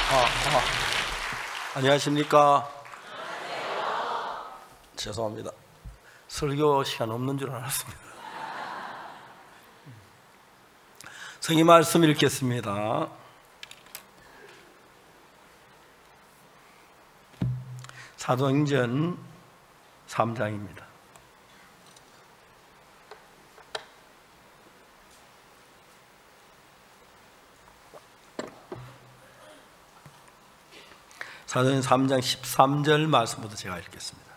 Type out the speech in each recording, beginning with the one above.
안녕하십니까? 죄송합니다. 설교 시간 없는 줄 알았습니다. 성경 말씀 읽겠습니다. 사도행전 3장입니다. 사도행전 3장 13절 말씀부터 제가 읽겠습니다.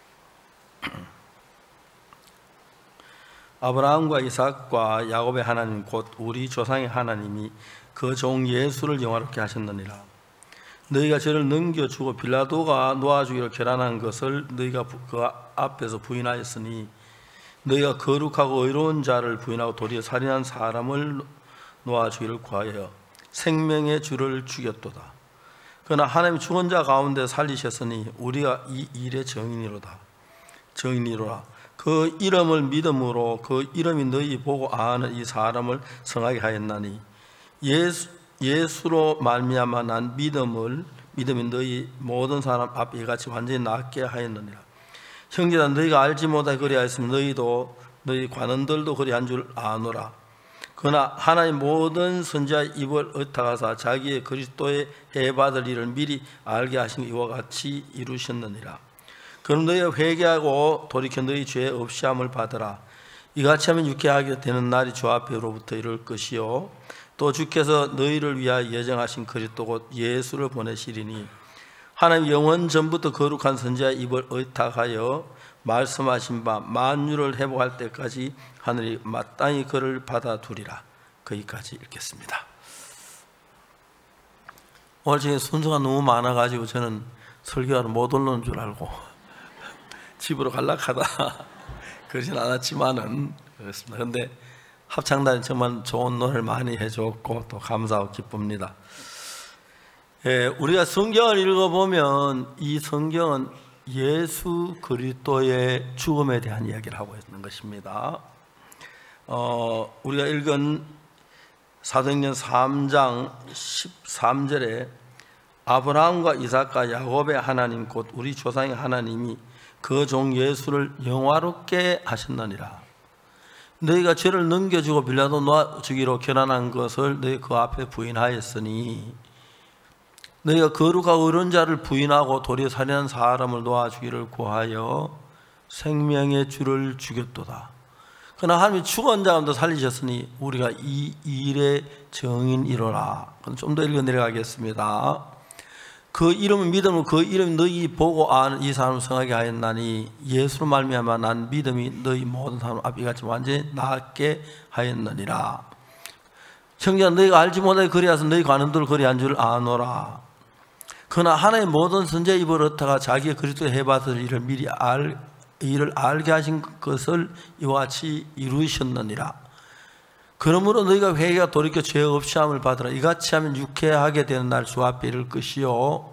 아브라함과 이삭과 야곱의 하나님 곧 우리 조상의 하나님이 그 종 예수를 영화롭게 하셨느니라. 너희가 저를 넘겨주고 빌라도가 놓아주기로 결단한 것을 너희가 그 앞에서 부인하였으니 너희가 거룩하고 의로운 자를 부인하고 도리어 살인한 사람을 놓아주기를 구하여 생명의 주를 죽였도다. 그러나 하나님이 죽은 자 가운데 살리셨으니 우리가 이 일의 정인이로라. 그 이름을 믿음으로 그 이름이 너희 보고 아는 이 사람을 성하게 하였나니 예수로 말미암아 난 믿음이 너희 모든 사람 앞에 이같이 완전히 낫게 하였느니라. 형제들아, 너희가 알지 못하게 그리하였으면 너희도 너희 관원들도 그리한 줄 아노라. 그러나 하나님 모든 선지자의 입을 엇타가사 자기의 그리스도의 해받을 일을 미리 알게 하신 이와 같이 이루셨느니라. 그럼 너희가 회개하고 돌이켜 너희 죄 없이함을 받으라. 이같이 하면 유쾌하게 되는 날이 주 앞에로부터 이룰 것이요 또 주께서 너희를 위하여 예정하신 그리스도 곧 예수를 보내시리니 하나님 영원 전부터 거룩한 선지자의 입을 의탁하여 말씀하신 바 만유를 회복할 때까지 하늘이 마땅히 그를 받아두리라. 거기까지 읽겠습니다. 오늘 중에 순서가 너무 많아가지고 저는 설교하러 못 올라오는 줄 알고 집으로 갈락하다 그러진 않았지만은 그렇습니다. 그런데 합창단이 정말 좋은 노래를 많이 해줬고 또 감사하고 기쁩니다. 우리가 성경을 읽어보면 이 성경은 예수 그리스도의 죽음에 대한 이야기를 하고 있는 것입니다. 우리가 읽은 사도행전 3장 13절에 아브라함과 이삭과 야곱의 하나님 곧 우리 조상의 하나님이 그 종 예수를 영화롭게 하셨느니라. 너희가 죄를 넘겨주고 빌라도 놓아주기로 결단한 것을 너희 그 앞에 부인하였으니 너희가 거룩하고 의로운 자를 부인하고 도리어 살인한 사람을 놓아주기를 구하여 생명의 주를 죽였도다. 그러나 하나님이 죽은 자 가운데 살리셨으니 우리가 이 일의 정인이로라. 좀 더 읽어 내려가겠습니다. 그 이름을 믿음으로 그 이름이 너희 보고 아는 이 사람을 성하게 하였나니 예수로 말미암아 난 믿음이 너희 모든 사람 앞에 같이 완전히 낫게 하였느니라. 형제야, 너희가 알지 못하게 그리하여서 너희 관원들 그리한 줄 아노라. 그러나 하나님의 모든 선지자의 입을 얻다가 자기의 그리스도의 해받을 일을 미리 이를 알게 하신 것을 이와 같이 이루셨느니라. 그러므로 너희가 회개가 돌이켜 죄 없이 함을 받으라. 이같이 하면 유쾌하게 되는 날 주 앞에 이를 것이요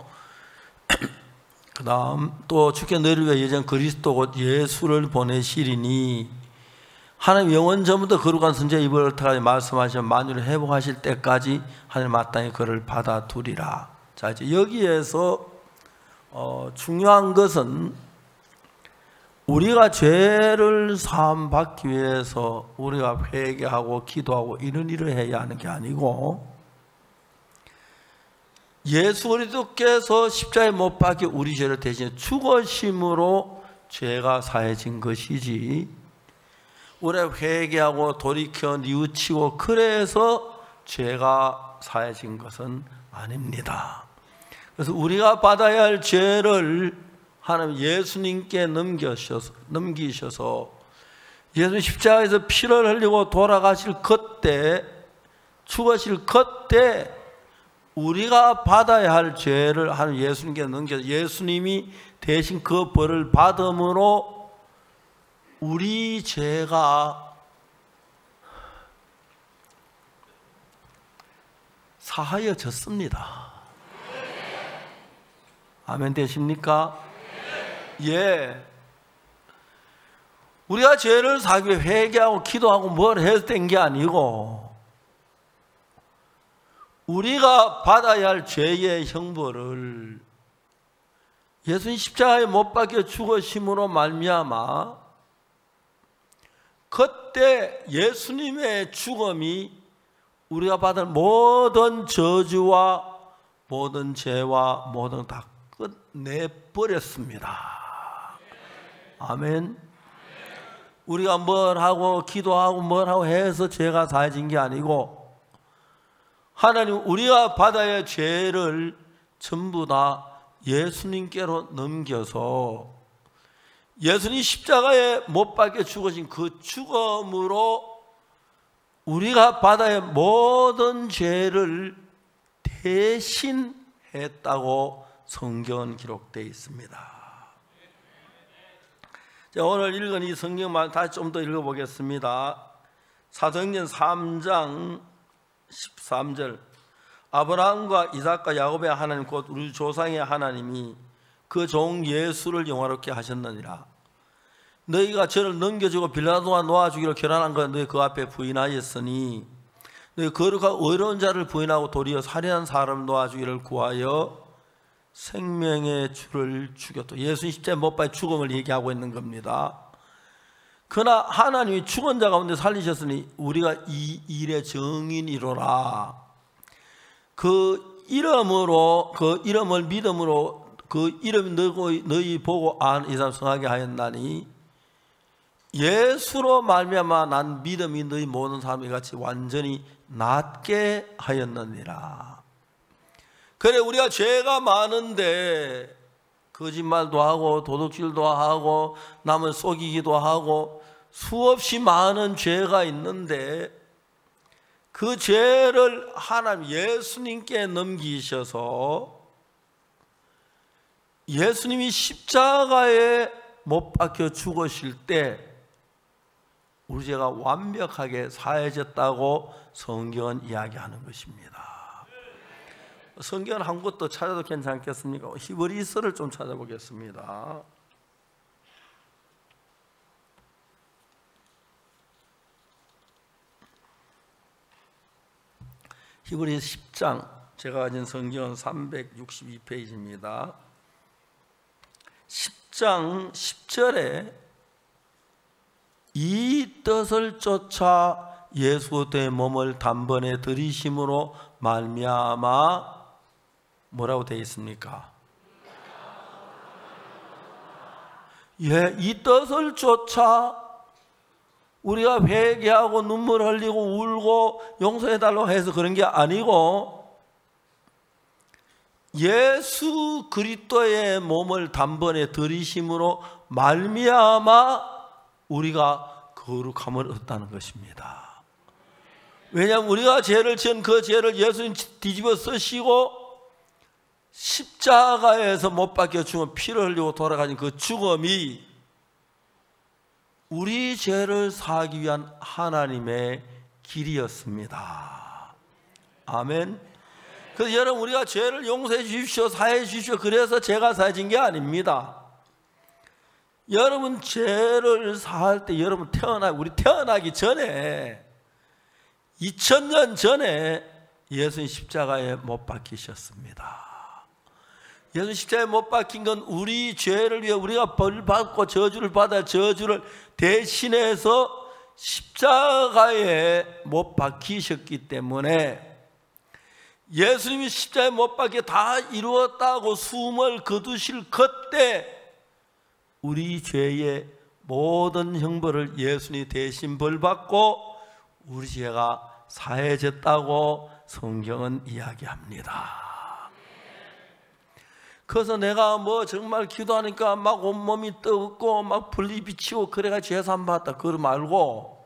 그 다음 또 주께 너희를 위해 예정 그리스도 곧 예수를 보내시리니 하나님 영원 전부터 거룩한 선지자의 입을 얽타가 말씀하시면 만유를 회복하실 때까지 하나님 마땅히 그를 받아두리라. 자, 이제 여기에서 중요한 것은 우리가 죄를 사함받기 위해서 우리가 회개하고 기도하고 이런 일을 해야 하는 게 아니고 예수 그리스도께서 십자가에 못 박혀 우리 죄를 대신해 죽으심으로 죄가 사해진 것이지 우리가 회개하고 돌이켜 뉘우치고 그래서 죄가 사해진 것은 아닙니다. 그래서 우리가 받아야 할 죄를 하나님 예수님께 넘기셔서 예수님 십자가에서 피를 흘리고 돌아가실 그때 죽으실 그때 우리가 받아야 할 죄를 하나님 예수님께 넘겨서 예수님이 대신 그 벌을 받음으로 우리 죄가 사하여졌습니다. 아멘 되십니까? 예. 우리가 죄를 사기 위해 회개하고 기도하고 뭘 해서 된 게 아니고 우리가 받아야 할 죄의 형벌을 예수님 십자가에 못 박혀 죽으심으로 말미암아 그때 예수님의 죽음이 우리가 받을 모든 저주와 모든 죄와 모든 다 끝내버렸습니다. 아멘. 우리가 뭘 하고 기도하고 뭘 하고 해서 죄가 사해진 게 아니고 하나님 우리가 받아야 할 죄를 전부 다 예수님께로 넘겨서 예수님 십자가에 못 박혀 죽으신 그 죽음으로 우리가 받아야 할 모든 죄를 대신했다고 성경은 기록되어 있습니다. 자, 오늘 읽은 이 성경만 다시 좀 더 읽어보겠습니다. 사도행전 3장 13절 아브라함과 이삭과 야곱의 하나님 곧 우리 조상의 하나님이 그 종 예수를 영화롭게 하셨느니라. 너희가 저를 넘겨주고 빌라도와 놓아주기로 결단한 것 너희 그 앞에 부인하였으니 너희 거룩하고 의로운 자를 부인하고 도리어 살인한 사람을 놓아주기를 구하여 생명의 주를 죽였다. 예수님 십자가에 못 박혀 죽음을 얘기하고 있는 겁니다. 그러나 하나님이 죽은 자 가운데 살리셨으니 우리가 이 일의 증인이로라. 그 이름으로 그 이름을 믿음으로 그 이름 너희 보고 이 사람 성하게 하였나니 예수로 말미암아 난 믿음이 너희 모든 사람이 같이 완전히 낫게 하였느니라. 그래 우리가 죄가 많은데 거짓말도 하고 도둑질도 하고 남을 속이기도 하고 수없이 많은 죄가 있는데 그 죄를 하나님 예수님께 넘기셔서 예수님이 십자가에 못 박혀 죽으실 때 우리 죄가 완벽하게 사해졌다고 성경은 이야기하는 것입니다. 성경은 한 곳도 찾아도 괜찮겠습니까? 히브리서를 좀 찾아보겠습니다. 히브리서 10장 제가 가진 성경은 362페이지입니다. 10장 10절에 이 뜻을 쫓아 예수 대 몸을 단번에 들이심으로 말미암아 뭐라고 되어 있습니까? 예, 이 뜻을 쫓아 우리가 회개하고 눈물 흘리고 울고 용서해달라고 해서 그런 게 아니고 예수 그리스도의 몸을 단번에 들이심으로 말미암아 우리가 거룩함을 얻다는 것입니다. 왜냐하면 우리가 죄를 지은 그 죄를 예수님 뒤집어 쓰시고 십자가에서 못 박혀 죽은 피를 흘리고 돌아가신 그 죽음이 우리 죄를 사하기 위한 하나님의 길이었습니다. 아멘. 그래서 여러분 우리가 죄를 용서해 주십시오, 사해 주십시오 그래서 죄가 사해진 게 아닙니다. 여러분 죄를 사할 때 여러분 우리 태어나기 전에 2000년 전에 예수님 십자가에 못 박히셨습니다. 예수 십자가에 못 박힌 건 우리 죄를 위해 우리가 벌 받고 저주를 받아 저주를 대신해서 십자가에 못 박히셨기 때문에 예수님이 십자가에 못 박혀 다 이루었다고 숨을 거두실 그때 우리 죄의 모든 형벌을 예수님이 대신 벌받고 우리 죄가 사해졌다고 성경은 이야기합니다. 그래서 내가 뭐 정말 기도하니까 막 온몸이 뜨겁고 막 불이 비치고 그래가 죄산 받았다 그러 말고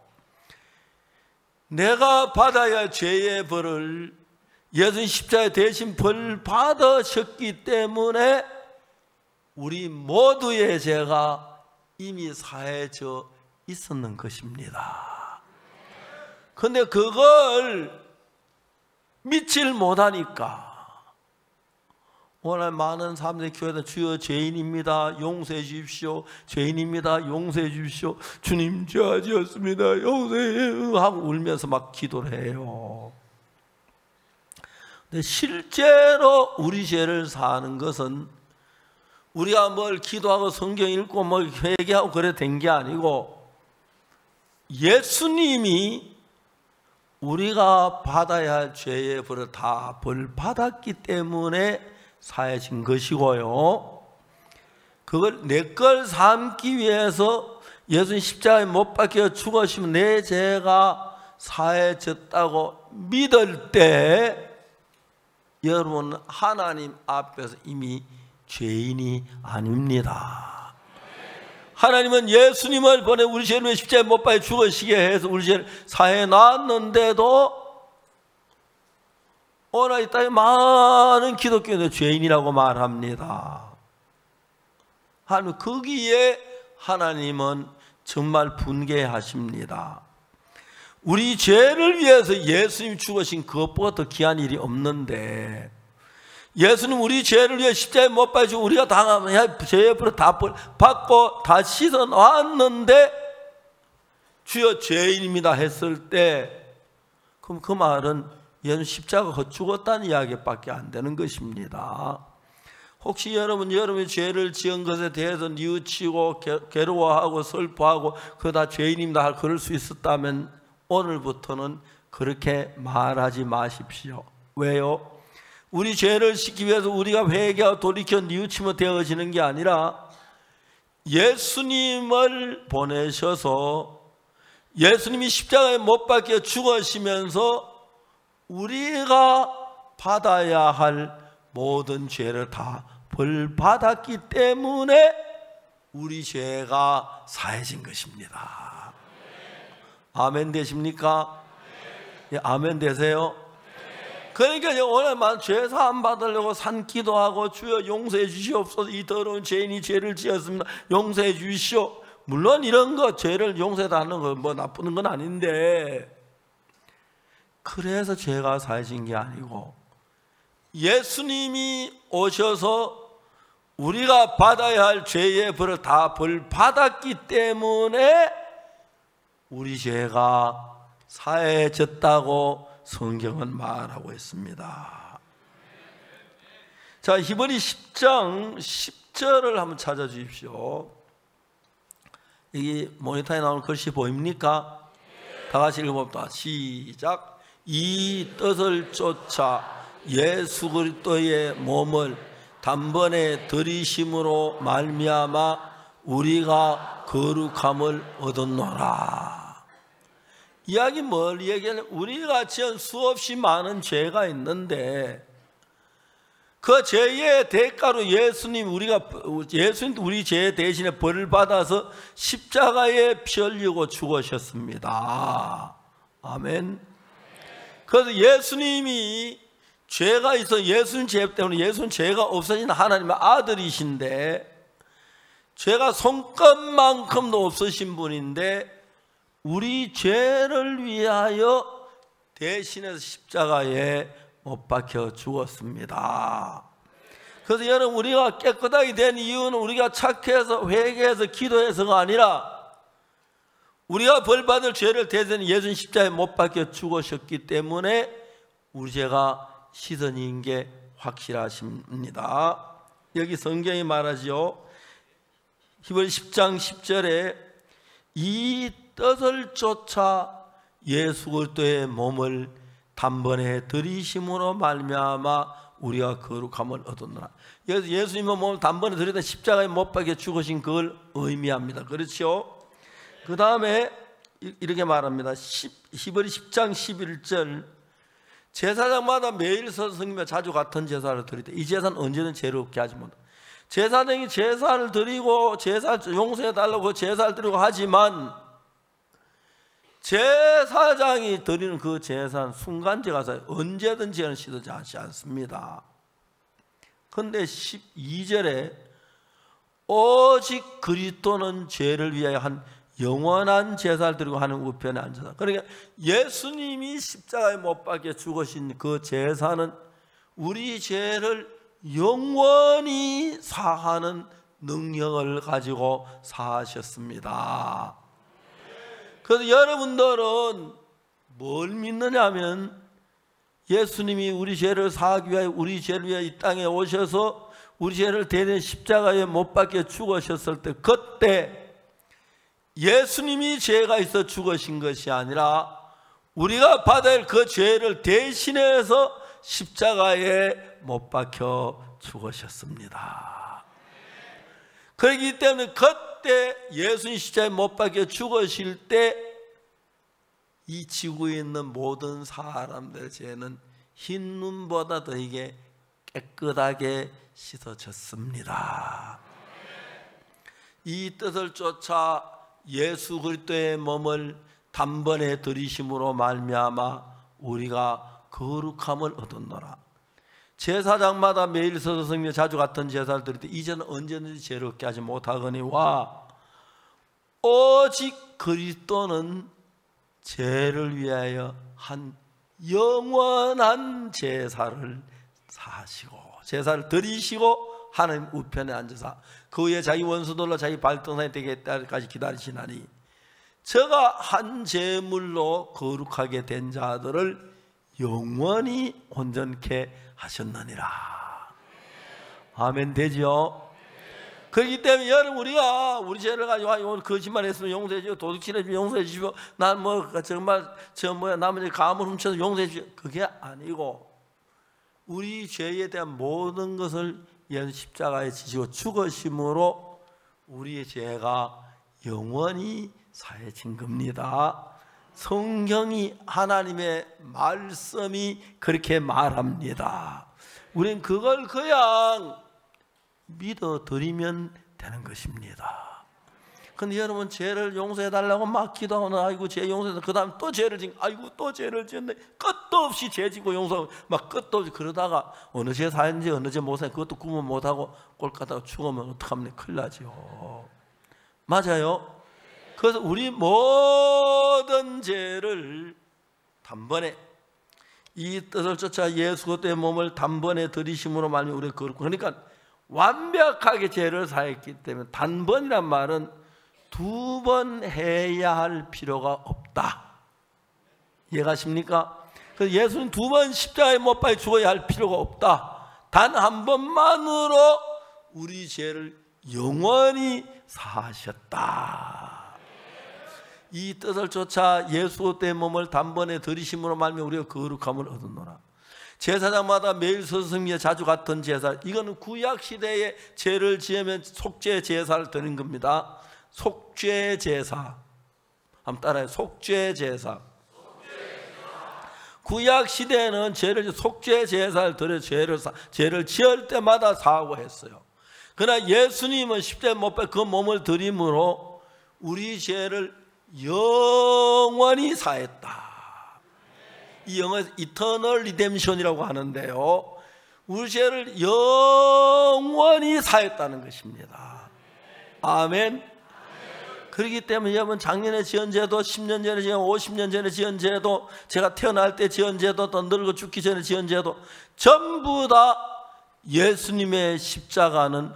내가 받아야 할 죄의 벌을 예수님 십자가에 대신 벌 받으셨기 때문에 우리 모두의 죄가 이미 사해져 있었는 것입니다. 그런데 그걸 믿질 못하니까 오늘 많은 사람들이 교회에서 주여 죄인입니다 용서해 주십시오, 죄인입니다 용서해 주십시오, 주님 죄 지었습니다 용서해 하고 울면서 막 기도를 해요. 근데 실제로 우리 죄를 사는 것은 우리가 뭘 기도하고 성경 읽고 뭐 회개하고 그래 된 게 아니고 예수님이 우리가 받아야 할 죄의 벌을 다 벌 받았기 때문에 사해진 것이고요. 그걸 내 걸 삼기 위해서 예수님 십자가에 못 박혀 죽으시면 내 죄가 사해졌다고 믿을 때 여러분은 하나님 앞에서 이미 죄인이 아닙니다. 하나님은 예수님을 보내 우리 죄를 위해 십자가에 못 박혀 죽으시게 해서 우리 죄를 사해 놨는데도 오늘 이 땅에 많은 기독교인들 죄인이라고 말합니다. 하나님 거기에 하나님은 정말 분개하십니다. 우리 죄를 위해서 예수님이 죽으신 그것보다 더 귀한 일이 없는데 예수님 우리 죄를 위해 십자가에 못 박히고 우리가 당하면 죄의 벌을 다 받고 다 씻어 놨는데 주여 죄인입니다 했을 때 그럼 그 말은 예수님 십자가가 죽었다는 이야기밖에 안 되는 것입니다. 혹시 여러분의 죄를 지은 것에 대해서 뉘우치고 괴로워하고 슬퍼하고 그거 다 죄인입니다 그럴 수 있었다면 오늘부터는 그렇게 말하지 마십시오. 왜요? 우리 죄를 씻기 위해서 우리가 회개하고 돌이켜 뉘우치면 되어지는 게 아니라 예수님을 보내셔서 예수님이 십자가에 못 박혀 죽으시면서 우리가 받아야 할 모든 죄를 다 벌 받았기 때문에 우리 죄가 사해진 것입니다. 아멘 되십니까? 예, 아멘 되세요? 그러니까 오늘만 죄 사함 받으려고 산기도하고 주여 용서해 주시옵소서 이 더러운 죄인이 죄를 지었습니다 용서해 주시오. 물론 이런 거 죄를 용서하는 거 뭐 나쁘는 건 아닌데 그래서 죄가 사해진 게 아니고 예수님이 오셔서 우리가 받아야 할 죄의 벌을 다 벌 받았기 때문에 우리 죄가 사해졌다고 성경은 말하고 있습니다. 자, 히브리 10장 10절을 한번 찾아주십시오. 여기 모니터에 나오는 글씨 보입니까? 다 같이 읽어봅시다. 시작. 이 뜻을 쫓아 예수 그리스도의 몸을 단번에 들이심으로 말미암아 우리가 거룩함을 얻었노라. 이야기 뭘 얘기하냐면 우리가 지은 수없이 많은 죄가 있는데 그 죄의 대가로 예수님 우리 죄 대신에 벌을 받아서 십자가에 피 흘리고 죽으셨습니다. 아멘. 그래서 예수님이 죄가 있어 예수님 죄 때문에 예수님 죄가 없어진 하나님의 아들이신데 죄가 손끝만큼도 없으신 분인데 우리 죄를 위하여 대신해서 십자가에 못 박혀 죽었습니다. 그래서 여러분 우리가 깨끗하게 된 이유는 우리가 착해서 회개해서 기도해서가 아니라 우리가 벌받을 죄를 대신 예수님 십자가에 못 박혀 죽으셨기 때문에 우리 죄가 씻어진 게 확실하십니다. 여기 성경이 말하죠. 히브리 10장 10절에 이 뜻을 쫓아 예수 그리스도의 몸을 단번에 들이심으로 말미암아 우리가 거룩함을 얻었노라. 예수님의 몸을 단번에 들이다 십자가에 못 박혀 죽으신 그걸 의미합니다. 그렇죠? 그 다음에 이렇게 말합니다. 히브리 10장 11절 제사장마다 매일 선생님과 자주 같은 제사를 드릴 때 이 제사는 언제든 죄를 없게 하지 못한다. 제사장이 제사를 드리고 제사 용서해달라고 제사를 드리고 하지만 제사장이 드리는 그 제사는 순간제가서 언제든 죄는 씻어지 않습니다. 그런데 12절에 오직 그리스도는 죄를 위하여 한 영원한 제사를 드리고 하는 우편에 앉아서 그러니까 예수님이 십자가에 못 박혀 죽으신 그 제사는 우리 죄를 영원히 사하는 능력을 가지고 사하셨습니다. 그래서 여러분들은 뭘 믿느냐면 예수님이 우리 죄를 사하기 위하여 우리 죄를 위하여 이 땅에 오셔서 우리 죄를 대신 십자가에 못 박혀 죽으셨을 때, 그때 예수님이 죄가 있어 죽으신 것이 아니라 우리가 받아야 할 그 죄를 대신해서 십자가에 못 박혀 죽으셨습니다. 그렇기 때문에 그때 예수님 십자가에 못 박혀 죽으실 때 이 지구에 있는 모든 사람들의 죄는 흰 눈보다 더 이게 깨끗하게 씻어졌습니다. 이 뜻을 쫓아 예수 그리스도의 몸을 단번에 들이심으로 말미암아 우리가 거룩함을 얻었노라. 제사장마다 매일 서서 성며 자주 같은 제사를 드릴 때 이제는 언제든지 죄를 얻게 하지 못하거니와 오직 그리스도는 죄를 위하여 한 영원한 제사를 사시고 제사를 드리시고 하나님 우편에 앉으사 그 후에 자기 원수들로 자기 발등상에 되게 때까지 기다리시나니 저가 한 제물로 거룩하게 된 자들을 영원히 온전케 하셨느니라. 아멘 되죠? 그렇기 때문에 여러분, 우리가 우리 죄를 가지고 오늘 거짓말했으면 용서해 주시고 도둑질했으면 용서해 주시고 난 뭐 정말 남의 가물 훔쳐서 용서해 주시고, 그게 아니고 우리 죄에 대한 모든 것을 예수 십자가에 지시고 죽으심으로 우리의 죄가 영원히 사해진 겁니다. 성경이, 하나님의 말씀이 그렇게 말합니다. 우린 그걸 그냥 믿어드리면 되는 것입니다. 근데 여러분, 죄를 용서해달라고 막 기도하고 아이고 죄 용서해서 그 다음 또 죄를 지고 아이고 또 죄를 지었네, 끝도 없이 죄 지고 용서하고 막 끝도 없이 그러다가 어느 죄 사했는지 어느 죄 못 사했는지 그것도 구분 못하고 꼴까다가 죽으면 어떡합니까? 큰일 나죠. 맞아요. 그래서 우리 모든 죄를 단번에 이 뜻을 쫓아 예수 그리스도의 몸을 단번에 들이심으로 말미암아 우리가 거룩고, 그러니까 완벽하게 죄를 사했기 때문에 단번이란 말은 두 번 해야 할 필요가 없다. 이해가십니까? 그래서 예수는 두 번 십자가에 못 박혀 죽어야 할 필요가 없다. 단 한 번만으로 우리 죄를 영원히 사하셨다. 이 뜻을 쫓아 예수 그리스도의 몸을 단번에 들이심으로 말미암아 우리가 거룩함을 얻었노라. 제사장마다 매일 서성미에 자주 같은 제사, 이거는 구약 시대에 죄를 지으면 속죄 제사를 드린 겁니다. 속죄 제사, 한번 따라해요. 속죄 제사. 구약 시대에는 죄를 속죄 제사를 드려 죄를 지을 때마다 사하고했어요. 그러나 예수님은 십자가에 못 박혀 그 몸을 드림으로 우리 죄를 영원히 사했다. 이 영어에서 이터널 리뎀션이라고 하는데요, 우리 죄를 영원히 사했다는 것입니다. 아멘. 그렇기 때문에 여러분, 작년에 지은 죄도, 10년 전에 지은, 50년 전에 지은 죄도, 제가 태어날 때 지은 죄도, 또 늙어 죽기 전에 지은 죄도 전부 다 예수님의 십자가는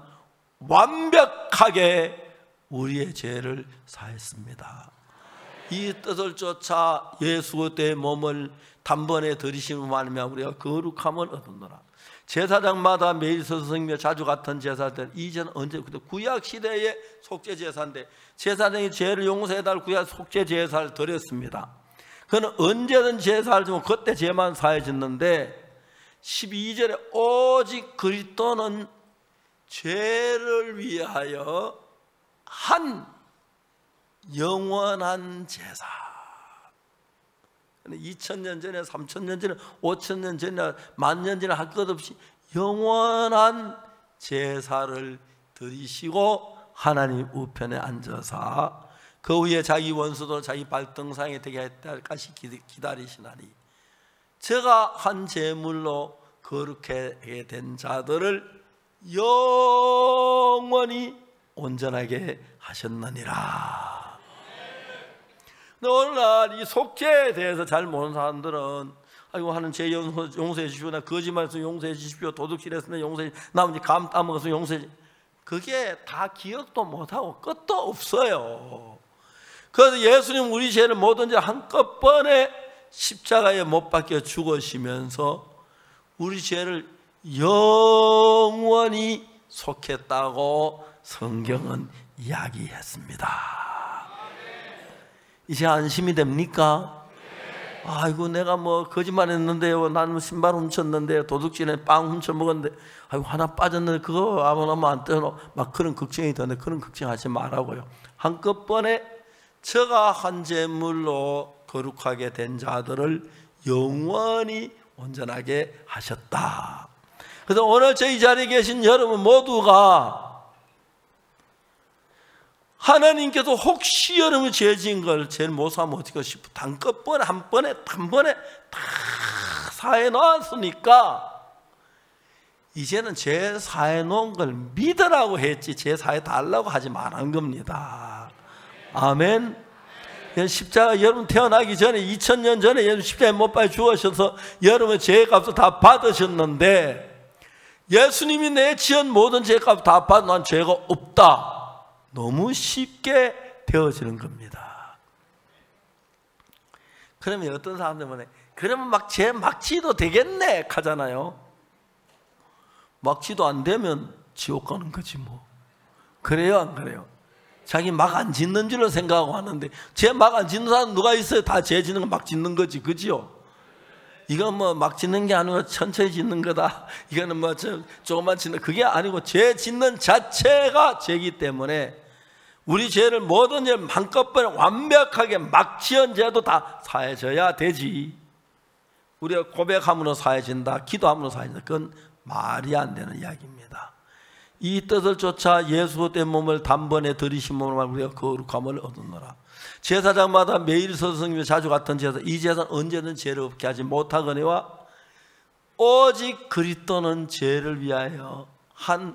완벽하게 우리의 죄를 사했습니다. 이 뜻을 쫓아 예수 그리스도의 몸을 단번에 들이심으로 말미암아 우리가 거룩함을 얻었노라. 제사장마다 매일 서서 성며 자주 같은 제사들, 이제는 언제, 구약 시대의 속죄 제사인데 제사장이 죄를 용서해달 구약 속죄 제사를 드렸습니다. 그는 언제든 제사를 주면 그때 죄만 사해졌는데 12절에 오직 그리스도는 죄를 위하여 한 영원한 제사, 2000년 전에 3000년 전에 5000년 전에 10,000년 전에 할 것 없이 영원한 제사를 드리시고 하나님 우편에 앉아서 그 후에 자기 원수도 자기 발등상에 되게 할 때까지 기다리시나니 제가 한 제물로 거룩하게 된 자들을 영원히 온전하게 하셨느니라. 근데 오늘날 이 속죄에 대해서 잘 모르는 사람들은 아이고 하는 죄 용서해 주십시오, 나 거짓말해서 용서해 주십시오, 도둑질했으면 용서해 주십시오, 나머지 감 따먹어서 용서해 주십시오. 그게 다 기억도 못하고 끝도 없어요. 그래서 예수님 우리 죄를 모든 죄 한꺼번에 십자가에 못 박혀 죽으시면서 우리 죄를 영원히 속했다고 성경은 이야기했습니다. 이제 안심이 됩니까? 아이고 내가 뭐 거짓말했는데요, 나는 신발 훔쳤는데요, 도둑질에 빵 훔쳐 먹었는데 아이고 하나 빠졌는데 그거 아무나 안 떼어 막 그런 걱정이 드는데 그런 걱정하지 말라고요. 한꺼번에 저가 한 제물로 거룩하게 된 자들을 영원히 온전하게 하셨다. 그래서 오늘 저희 자리에 계신 여러분 모두가 하나님께서 혹시 여러분 죄 지은 걸 제일 못 사면 어떻게 싶어? 한꺼번에 한 번에 다 사해 놓았으니까 이제는 죄 사해 놓은 걸 믿으라고 했지 죄 사해 달라고 하지 말한 겁니다. 아멘. 십자가 여러분 태어나기 전에 2000년 전에 여러분 십자가에 못 박혀 죽으셔서 여러분 죄값을 다 받으셨는데 예수님이 내 지은 모든 죄값 다 받아 난 죄가 없다. 너무 쉽게 되어지는 겁니다. 그러면 어떤 사람들은 그러면 막 죄 막 지도 되겠네 하잖아요. 막 지도 안 되면 지옥 가는 거지 뭐. 그래요 안 그래요? 자기 막 안 짓는 줄로 생각하고 하는데 죄 막 안 짓는 사람 누가 있어요? 다 죄 짓는 거 막 짓는 거지, 그지요? 이건 뭐 막 짓는 게 아니고 천천히 짓는 거다. 이거는 뭐 조금만 짓는 그게 아니고 죄 짓는 자체가 죄이기 때문에 우리 죄를 모든 죄를 한꺼번에 완벽하게 막 지은 죄도 다 사해져야 되지. 우리가 고백함으로 사해진다, 기도함으로 사해진다, 그건 말이 안 되는 이야기입니다. 이 뜻을 쫓아 예수의 몸을 단번에 들이심으로 우리가 거룩함을 얻었노라. 제사장마다 매일 서성이며 자주 같은 제사, 이 제사는 언제든 죄를 없게 하지 못하거니와 오직 그리스도는 죄를 위하여 한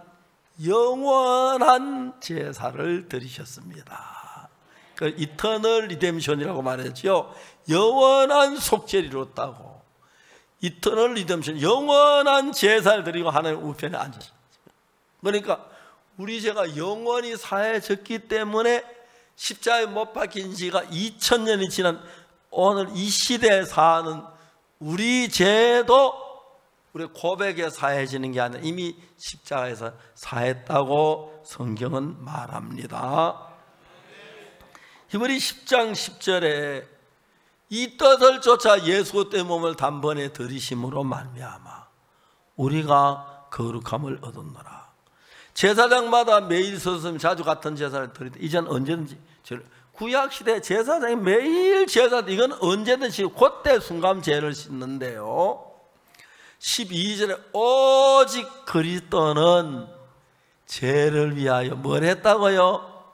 영원한 제사를 드리셨습니다. 그 이터널 리뎀션이라고 말했죠. 영원한 속죄를 이뤘다고. 이터널 리뎀션, 영원한 제사를 드리고 하나님 우편에 앉으셨습니다. 그러니까 우리 죄가 영원히 사해졌기 때문에 십자가에 못 박힌 지가 2000년이 지난 오늘 이 시대에 사는 우리 죄도 우리 고백에 사해지는 게 아니라 이미 십자가에서 사했다고 성경은 말합니다. 히브리 10장 10절에 이 뜻을 쫓아 예수 때 몸을 단번에 들이심으로 말미암아 우리가 거룩함을 얻었노라. 제사장마다 매일 서서 자주 같은 제사를 드리되 이제는 언제든지 구약시대 제사장이 매일 제사, 이건 언제든지 그때 순감 죄를 씻는데요, 12절에 오직 그리스도는 죄를 위하여 뭘 했다고요?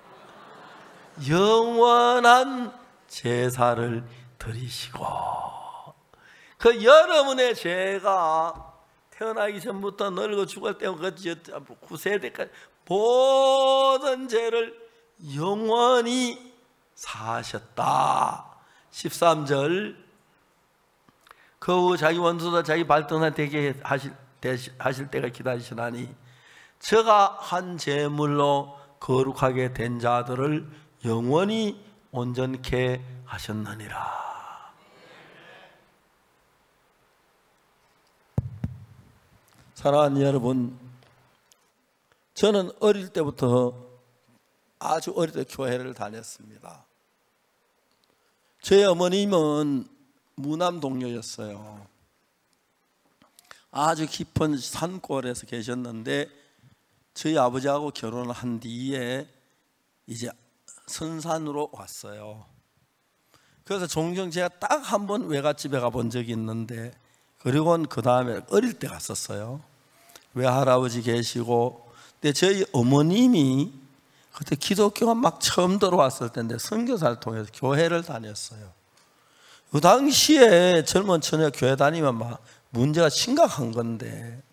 영원한 제사를 드리시고. 그 여러분의 죄가 태어나기 전부터 늙어 죽을 때까지 9세대까지 모든 죄를 영원히 사하셨다. 13절 그 후 자기 원수도 자기 발등에 되게 하실 때가 기다리시나니 저가 한 제물로 거룩하게 된 자들을 영원히 온전케 하셨느니라. 사랑하는 여러분, 저는 어릴 때부터 아주 어릴 때 교회를 다녔습니다. 저희 어머님은 무남 동료였어요. 아주 깊은 산골에서 계셨는데 저희 아버지하고 결혼을 한 뒤에 이제 선산으로 왔어요. 그래서 종종 제가 딱 한 번 외갓집에 가본 적이 있는데, 그리고는 그 다음에 어릴 때 갔었어요. 외할아버지 계시고. 근데 저희 어머님이 그때 기독교가 막 처음 들어왔을 때인데 선교사를 통해서 교회를 다녔어요. 그 당시에 젊은 처녀 교회 다니면 막 문제가 심각한 건데,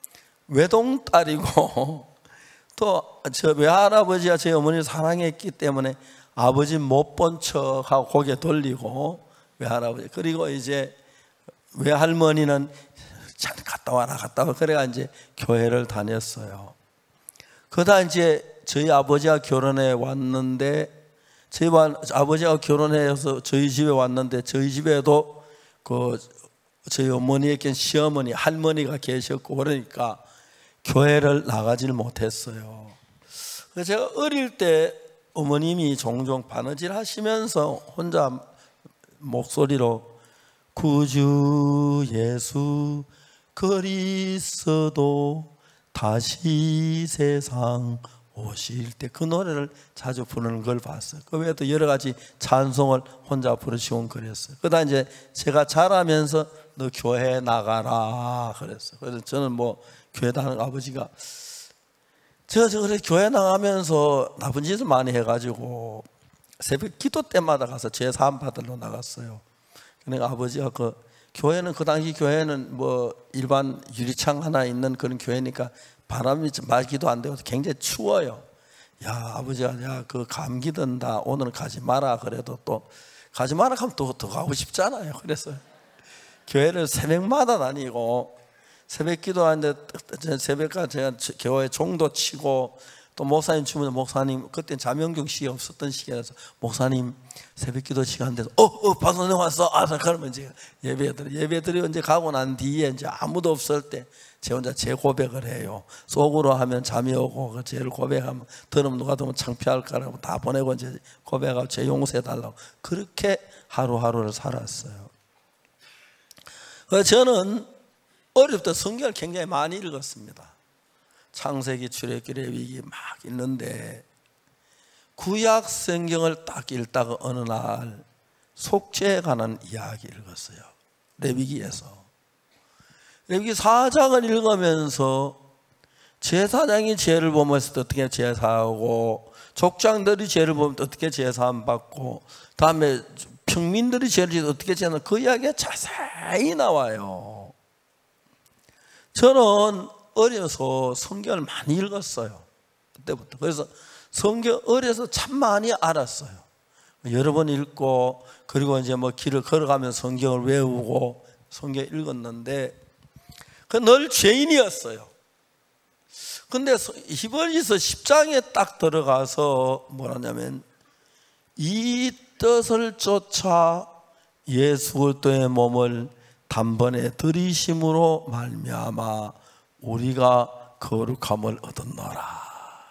외동딸이고 또 저 외할아버지가 저희 어머니를 사랑했기 때문에 아버지 못 본 척하고 고개 돌리고, 외할아버지, 그리고 이제 외할머니는 잘 갔다 와라 그래가 이제 교회를 다녔어요. 그러다 이제 저희 아버지가 결혼해 왔는데 아버지가 결혼해서 저희 집에 왔는데 저희 집에도 저희 어머니에겐 시어머니, 할머니가 계셨고 그러니까 교회를 나가질 못했어요. 그래서 제가 어릴 때 어머님이 종종 바느질 하시면서 혼자 목소리로 구주 예수 그리스도 다시 세상 오실 때 그 노래를 자주 부르는 걸 봤어요. 그 외에도 여러 가지 찬송을 혼자 부르시곤 그랬어요. 그러다 이제 제가 자라면서 너 교회 나가라 그랬어요. 그래서 저는 뭐 교회 다니는 아버지가 제가 그래 교회 나가면서 나쁜 짓을 많이 해가지고 새벽 기도 때마다 가서 죄 사함 받으러 나갔어요. 그러니까 아버지가 교회는 그 당시 교회는 뭐 일반 유리창 하나 있는 그런 교회니까 바람이 말기도 안 되고 굉장히 추워요. 야 아버지가 야 그 감기 든다 오늘 가지 마라 그래도 또 가지 마라 하면 또 가고 싶잖아요. 그래서 교회를 새벽마다 다니고 새벽 기도하는데 새벽까지 제가 교회 종도 치고 또 목사님 주면 목사님 그때 자명경 씨 없었던 시기라서 목사님 새벽 기도 시간 돼서 박선생 왔어. 그러면 이제 예배드리고 이제 가고 난 뒤에 이제 아무도 없을 때 제 혼자 제 고백을 해요. 속으로 하면 잠이 오고 그 죄를 고백하면 들으면 누가 들으면 창피할까라고 다 보내고 이제 고백하고 죄 용서해 달라고 그렇게 하루하루를 살았어요. 그래서 저는 어릴 때 성경을 굉장히 많이 읽었습니다. 창세기, 출애굽기, 레위기 막 읽는데 구약 성경을 딱 읽다가 어느 날 속죄에 관한 이야기 읽었어요. 레위기에서. 레위기 4장을 읽으면서 제사장이 죄를 범했을 때 어떻게 제사하고 족장들이 죄를 범했을 때 어떻게 제사함 받고 다음에 평민들이 죄를 지을 때 어떻게 제사하는 그 이야기가 자세히 나와요. 저는 어려서 성경을 많이 읽었어요. 그때부터. 그래서 성경 어려서 참 많이 알았어요. 여러 번 읽고 그리고 이제 뭐 길을 걸어가면서 성경을 외우고 성경 읽었는데 늘 죄인이었어요. 근데 히브리서 10장에 딱 들어가서 뭐라냐면 이 뜻을 쫓아 예수 그리스도의 몸을 단번에 들이심으로 말미암아 우리가 거룩함을 얻었노라.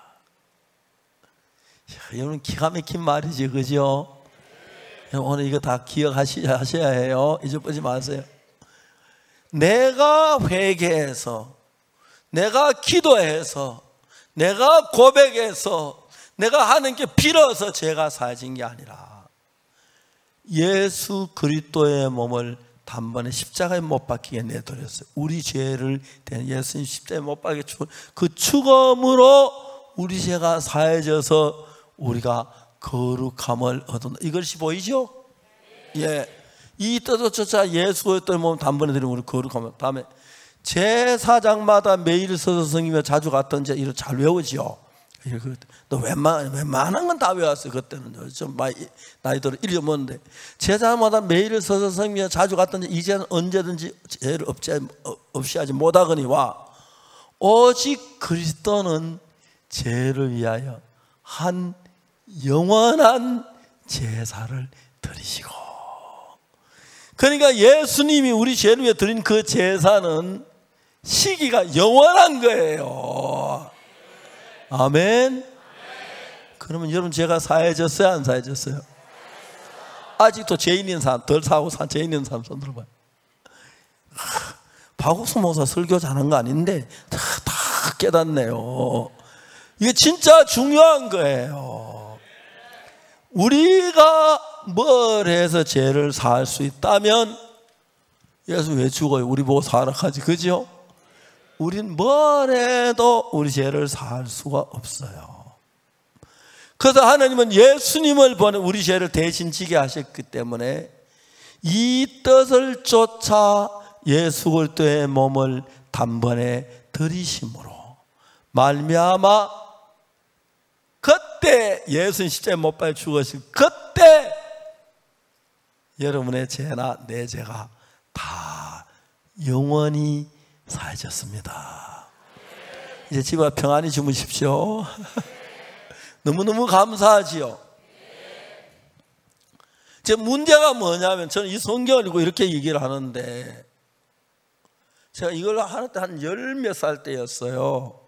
여러분 기가 막힌 말이지, 그죠? 오늘 이거 다 기억하셔야 해요. 잊어버리지 마세요. 내가 회개해서, 내가 기도해서, 내가 고백해서, 내가 하는 게 빌어서 죄가 사해진 게 아니라 예수 그리스도의 몸을 단번에 십자가에 못 박히게 내버렸어요. 우리 죄를 대한 예수님 십자가에 못 박히게 죽은 그 죽음으로 우리 죄가 사해져서 우리가 거룩함을 얻은 이것이 보이죠? 예. 이 뜻을 쫓아 예수 그리스도의 몸 단번에 드리면 우리 거룩함을. 다음에 제사장마다 매일 서서 섬기며 자주 갔던 제 이를 잘 외우지요. 너 웬만한 건 다 외웠어요. 그때는 좀 나이 들어 잊어먹는데 제사장마다 매일 서서 섬기며 자주 갔던 제 이제는 언제든지 죄를 없이 하지 못하거니와 오직 그리스도는 죄를 위하여 한 영원한 제사를 드리시고. 그러니까 예수님이 우리 죄를 위해 드린 그 제사는 시기가 영원한 거예요. 아멘. 그러면 여러분 죄가 사해졌어요, 안 사해졌어요? 아직도 죄 있는 사람, 덜 사고 죄 있는 사람 손 들어봐요. 박옥수 목사 설교 잘한 거 아닌데 다 깨닫네요. 이게 진짜 중요한 거예요. 우리가 뭘 해서 죄를 사할 수 있다면 예수 왜 죽어요? 우리 보고 사라 하지, 그죠? 우린 뭘 해도 우리 죄를 사할 수가 없어요. 그래서 하나님은 예수님을 보내 우리 죄를 대신 지게 하셨기 때문에 이 뜻을 쫓아 예수 그리스도의 몸을 단번에 들이심으로 말미암아 그때 예수님 십자가에 못 박혀 죽으신 그때 여러분의 죄나 내 죄가 다 영원히 사해졌습니다. 이제 집에 평안히 주무십시오. 너무너무 감사하지요. 제 문제가 뭐냐면 저는 이 성경을 읽고 이렇게 얘기를 하는데, 제가 이걸 하는 때 한 열 몇 살 때였어요.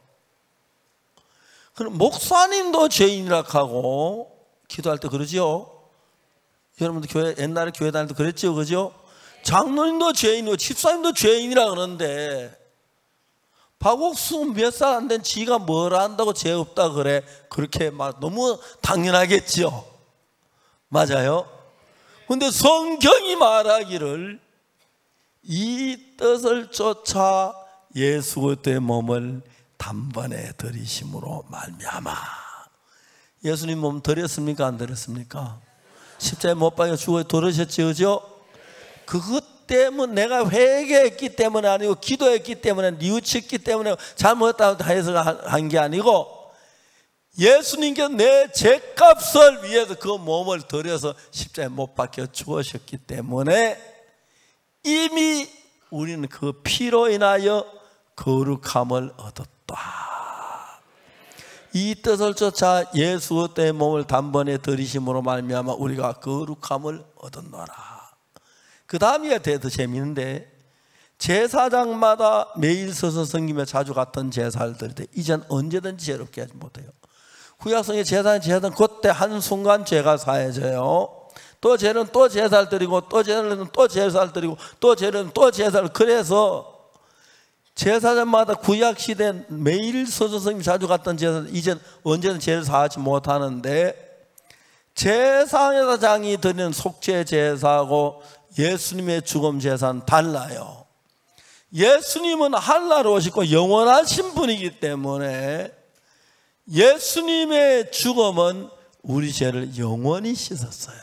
그럼 목사님도 죄인이라 하고 기도할 때 그러지요. 여러분들 교회 옛날에 교회 다닐 때 그랬죠, 그죠? 장로님도 죄인이고 집사님도 죄인이라 그러는데 박옥수 몇 살 안 된 지가 뭘 안다고 죄 없다 그래? 그렇게 막 너무 당연하겠죠. 맞아요. 근데 성경이 말하기를 이 뜻을 쫓아 예수 그리스도의 몸을 단번에 들이심으로 말미암아. 예수님 몸 들였습니까? 안 들였습니까? 십자가에 못 박혀 죽어 들으셨죠, 그죠? 그것 때문에, 내가 회개했기 때문에 아니고 기도했기 때문에, 뉘우쳤기 때문에 잘못했다고 해서 한 게 아니고 예수님께서 내 죄값을 위해서 그 몸을 들여서 십자가에 못 박혀 죽으셨기 때문에 이미 우리는 그 피로 인하여 거룩함을 얻었다. 이 뜻을 쫓아 예수 그리스도의 몸을 단번에 들이심으로 말미암아 우리가 거룩함을 얻었노라. 그 다음이 더 재미있는데, 제사장마다 매일 서서 섬기며 자주 갔던 제사를 드릴 때 이젠 언제든지 죄롭게 하지 못해요. 구약성의 제사는 그때 한순간 죄가 사해져요. 또 죄는 또 제사를 드리고, 또 죄는 또 제사를 드리고, 또 죄는 또 제사를. 그래서 제사장마다 구약시대 매일 서서 섬기며 자주 갔던 제사, 이젠 언제든 죄를 사하지 못하는데, 제사장이 드리는 속죄 제사하고 예수님의 죽음 제사는 달라요. 예수님은 하늘나라로 오시고 영원하신 분이기 때문에 예수님의 죽음은 우리 죄를 영원히 씻었어요.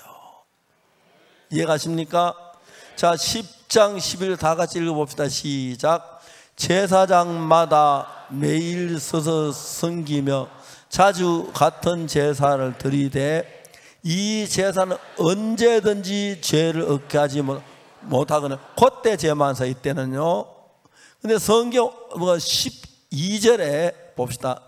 이해가십니까? 자, 10장 11 다 같이 읽어봅시다. 시작. 제사장마다 매일 서서 섬기며 자주 같은 제사를 드리되 이 제사는 언제든지 죄를 얻게 하지 못하거나, 그때 죄만 사. 이때는요. 근데 성경 12절에 봅시다.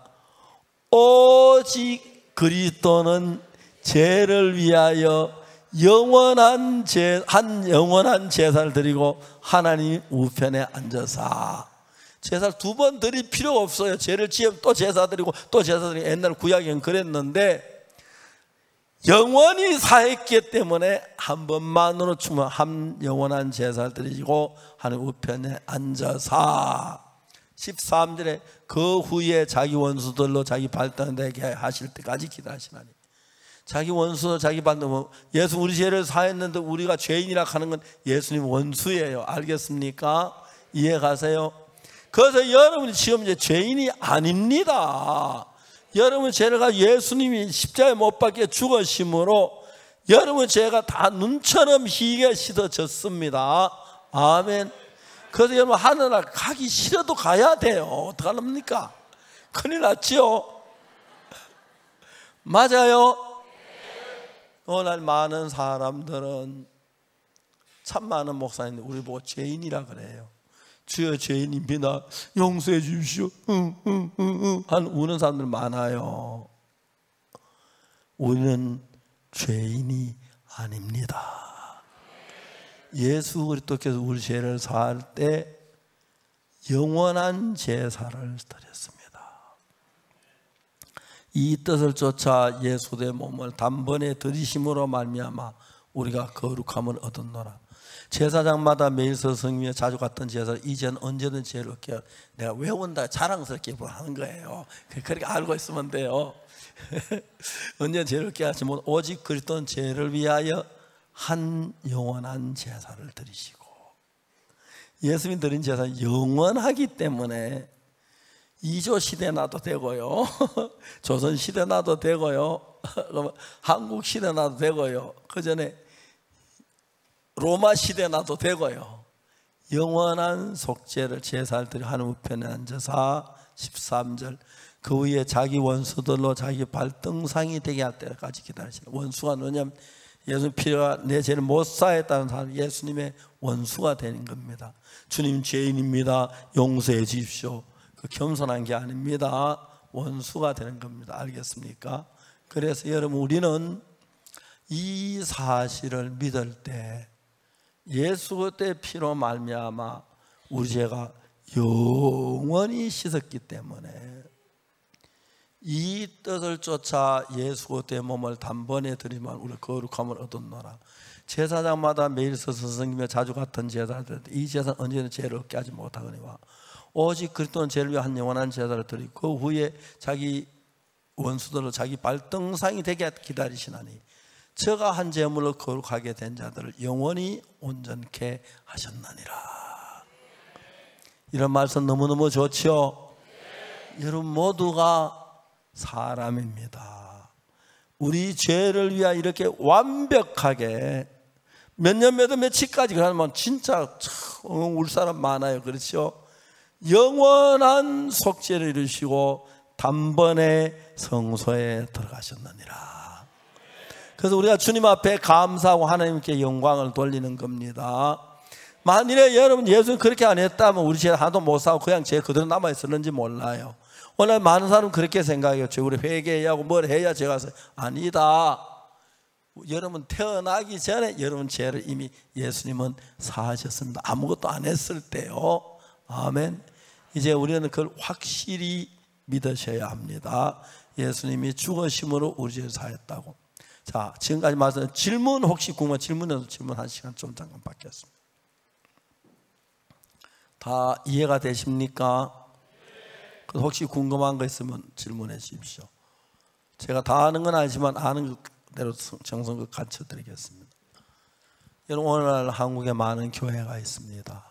오직 그리스도는 죄를 위하여 영원한 제사를 드리고 하나님 우편에 앉아서. 제사를 두 번 드릴 필요가 없어요. 죄를 지으면 또 제사 드리고 또 제사 드리고. 옛날 구약에는 그랬는데 영원히 사했기 때문에 한 번만으로 충분 한 영원한 제사를 드리고 하나님 우편에 앉아서. 13절에 그 후에 자기 원수들로 자기 발등되게 하실 때까지 기다리시나니. 자기 원수, 자기 발등, 예수 우리 죄를 사했는데 우리가 죄인이라 하는 건 예수님 원수예요. 알겠습니까? 이해 가세요? 그래서 여러분이 지금 이제 죄인이 아닙니다. 여러분 죄가 예수님이 십자가에 못 박혀 죽으심으로 여러분 죄가 다 눈처럼 희게 씻어졌습니다. 아멘. 그래서 여러분 하늘나라 가기 싫어도 가야 돼요. 어떡합니까? 큰일 났지요? 맞아요? 오늘 많은 사람들은, 참 많은 목사님들 우리 보고 죄인이라 그래요. 주여 죄인입니다, 용서해 주십시오, 한 우는 사람들 많아요. 우리는 죄인이 아닙니다. 예수 그리스도께서 우리 죄를 사할 때 영원한 제사를 드렸습니다. 이 뜻을 쫓아 예수의 몸을 단번에 들이심으로 말미암아 우리가 거룩함을 얻었노라. 제사장마다 매일 서서 섬기며 자주 갔던 제사를 이제는 언제든 죄를 얻게, 내가 외운다 자랑스럽게 하는 거예요. 그렇게 알고 있으면 돼요. 언제든 죄를 얻게 하지 못, 오직 그리스도는 죄를 위하여 한 영원한 제사를 드리시고. 예수님이 드린 제사는 영원하기 때문에 2조 시대 나도 되고요, 조선 시대 나도 되고요, 한국 시대 나도 되고요, 그 전에 로마 시대 나도 되고요. 영원한 속죄를 제사를 드려 하나님 우편에 앉아서. 13절 그 후에 자기 원수들로 자기 발등상이 되게 할 때까지 기다리시라. 원수가 뭐냐면 예수님 피가 내 죄를 못 사했다는 사람, 예수님의 원수가 되는 겁니다. 주님 죄인입니다, 용서해 주십시오. 그 겸손한 게 아닙니다. 원수가 되는 겁니다. 알겠습니까? 그래서 여러분 우리는 이 사실을 믿을 때 예수 그리스도의 피로 말미암아 우리 죄가 영원히 씻었기 때문에 이 뜻을 쫓아 예수 그리스도의 몸을 단번에 드리면 우리 거룩함을 얻었노라. 제사장마다 매일 서서 섬기며 자주 같은 제사를 이 제사는 언제나 죄를 얻게 하지 못하거니와 오직 그리스도는 죄를 위한 영원한 제사를 드리고 그 후에 자기 원수들을 자기 발등상이 되게 기다리시나니 저가 한 제물로 거룩하게 된 자들을 영원히 온전케 하셨느니라. 이런 말씀 너무너무 좋죠. 여러분 모두가 사람입니다. 우리 죄를 위하여 이렇게 완벽하게 몇 년 몇 월 며칠까지 그러면 진짜 울 사람 많아요. 그렇죠? 영원한 속죄를 이루시고 단번에 성소에 들어가셨느니라. 그래서 우리가 주님 앞에 감사하고 하나님께 영광을 돌리는 겁니다. 만일에 여러분 예수님 그렇게 안 했다면 우리 죄 하나도 못 사고 그냥 죄 그대로 남아있었는지 몰라요. 오늘 많은 사람은 그렇게 생각해요. 우리 회개해야 하고 뭘 해야 죄가 있어요. 아니다. 여러분 태어나기 전에 여러분 죄를 이미 예수님은 사하셨습니다. 아무것도 안 했을 때요. 아멘. 이제 우리는 그걸 확실히 믿으셔야 합니다. 예수님이 죽으심으로 우리 죄를 사했다고. 자, 지금까지 말씀 질문 혹시 궁금한 질문에도 질문 한 시간 좀 잠깐 받겠습니다. 다 이해가 되십니까? 혹시 궁금한 거 있으면 질문해 주십시오. 제가 다 아는 건 아니지만 아는 대로 정성껏 가르쳐 드리겠습니다. 여러분 오늘날 한국에 많은 교회가 있습니다.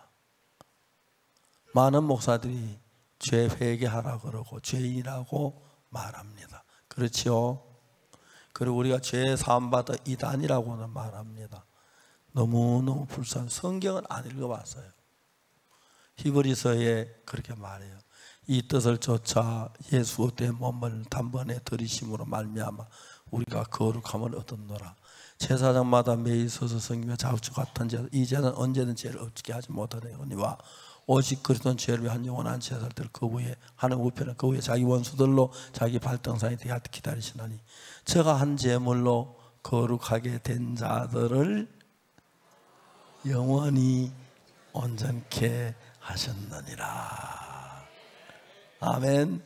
많은 목사들이 죄 회개하라 그러고 죄인이라고 말합니다. 그렇죠? 그리고 우리가 죄 사함받아 이단이라고는 말합니다. 너무너무 불쌍해. 성경은 안 읽어봤어요. 히브리서에 그렇게 말해요. 이 뜻을 쫓아 예수 그리스도의 몸을 단번에 들이심으로 말미암아 우리가 거룩함을 얻었노라. 제사장마다 매일 서서 섬기며 자주 같은 제사 이제는 언제든 죄를 없게 하지 못하려니와 오직 그리스도는 죄를 위한 영원한 제사를 그 후에 하는 우편은 그 후에 자기 원수들로 자기 발등상에 기다리시나니 저가 한 제물로 거룩하게 된 자들을 영원히 온전케 하셨느니라. 아멘.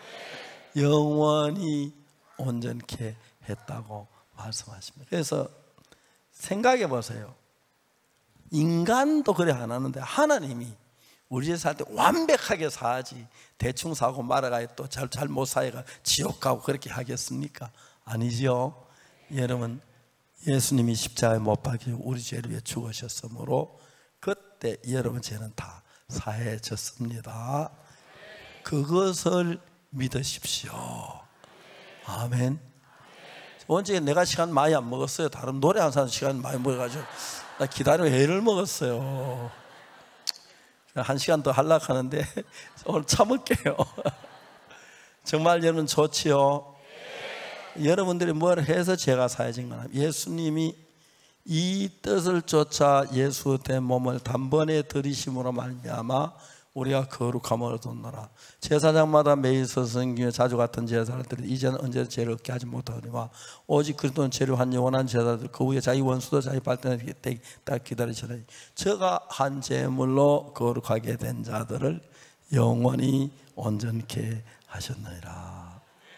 영원히 온전케 했다고 말씀하십니다. 그래서 생각해 보세요. 인간도 그래 안 하는데 하나님이 우리 집 살 때 완벽하게 사지 대충 사고 말아가 또 잘못 사해가 지옥 가고 그렇게 하겠습니까? 아니죠. 여러분 예수님이 십자가에 못 박히고 우리 죄를 위해 죽으셨으므로 그때 여러분 죄는 다 사해졌습니다. 그것을 믿으십시오. 아멘. 언제 내가 시간 많이 안 먹었어요. 다른 노래 한 사람 시간 많이 먹어가지고 나 기다리며 애를 먹었어요. 한 시간 더 하려고 하는데 오늘 참을게요. 정말 여러분 좋지요. 여러분들이 뭘 해서 죄가 사해진 거나 예수님이 이 뜻을 쫓아 예수 된 몸을 단번에 들이심으로 말미암아 우리가 거룩함을 얻었노라. 제사장마다 매일 서서 섬기며 자주 같은 제사를 드리 이제는 언제나 죄를 얻게 하지 못하거니와 오직 그리스도는 죄를 한 영원한 제사를 그 후에 자기 원수도 자기 발등에 딱 기다리시나니 저가 한 제물로 거룩하게 된 자들을 영원히 온전케 하셨느니라.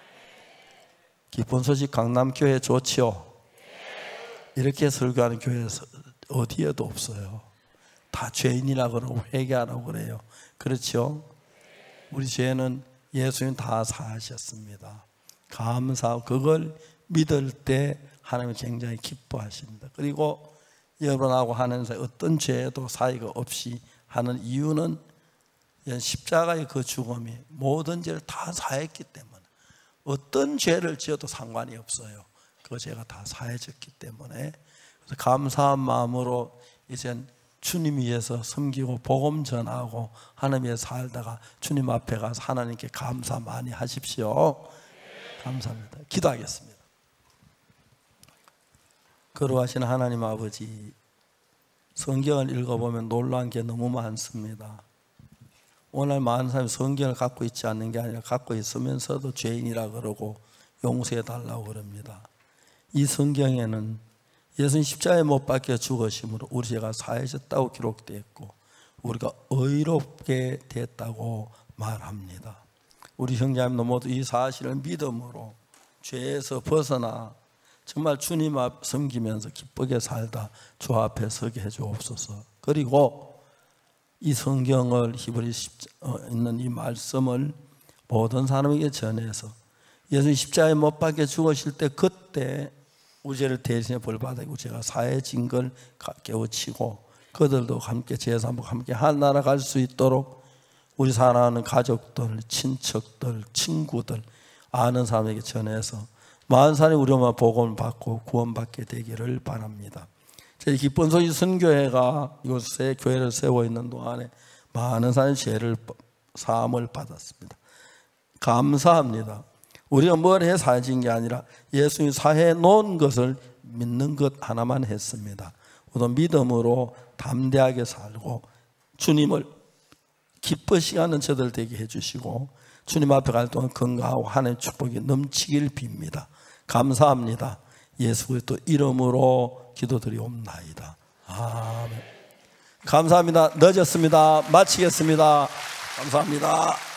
기쁜 소식 강남교회 좋지요. 이렇게 설교하는 교회 어디에도 없어요. 다 죄인이라고 그러고 회개하라고 그래요. 그렇죠? 우리 죄는 예수님 다 사하셨습니다. 감사하고 그걸 믿을 때 하나님은 굉장히 기뻐하십니다. 그리고 여러분하고 하는 사이 어떤 죄도 사이가 없이 하는 이유는 십자가의 그 죽음이 모든 죄를 다 사했기 때문에 어떤 죄를 지어도 상관이 없어요. 그 죄가 다 사해졌기 때문에 그래서 감사한 마음으로 이젠 주님 위해서 섬기고 복음 전하고 하나님 위해서 살다가 주님 앞에 가서 하나님께 감사 많이 하십시오. 감사합니다. 기도하겠습니다. 거룩하신 하나님 아버지, 성경을 읽어보면 놀라운 게 너무 많습니다. 오늘 많은 사람이 성경을 갖고 있지 않는 게 아니라 갖고 있으면서도 죄인이라 그러고 용서해 달라고 그럽니다. 이 성경에는 예수님 십자가에 못 박혀 죽으심으로 우리 죄가 사해졌다고 기록되어 있고 우리가 의롭게 됐다고 말합니다. 우리 형제자매도 모두 이 사실을 믿음으로 죄에서 벗어나 정말 주님 앞 섬기면서 기쁘게 살다 주 앞에 서게 해주옵소서. 그리고 이 성경을 히브리 있는 이 말씀을 모든 사람에게 전해서 예수님 십자가에 못 박혀 죽으실 때 그때 우리 죄를 대신에 벌받고 제가 사해진 걸 깨우치고 그들도 함께 제사복 함께 하나라 갈 수 있도록 우리 사랑하는 가족들, 친척들, 친구들, 아는 사람에게 전해서 많은 사람이 우리 엄마 복음을 받고 구원받게 되기를 바랍니다. 저희 기쁜 소식 선교회가 이곳에 교회를 세워 있는 동안에 많은 사람이 죄를 사함을 받았습니다. 감사합니다. 우리가 뭘 해 사해진 게 아니라 예수님이 사해 놓은 것을 믿는 것 하나만 했습니다. 우리도 믿음으로 담대하게 살고 주님을 기쁘시게 하는 저들 되게 해주시고 주님 앞에 갈 동안 건강하고 하나님의 축복이 넘치길 빕니다. 감사합니다. 예수 그리스도 이름으로 기도드리옵나이다. 아멘. 감사합니다. 늦었습니다. 마치겠습니다. 감사합니다.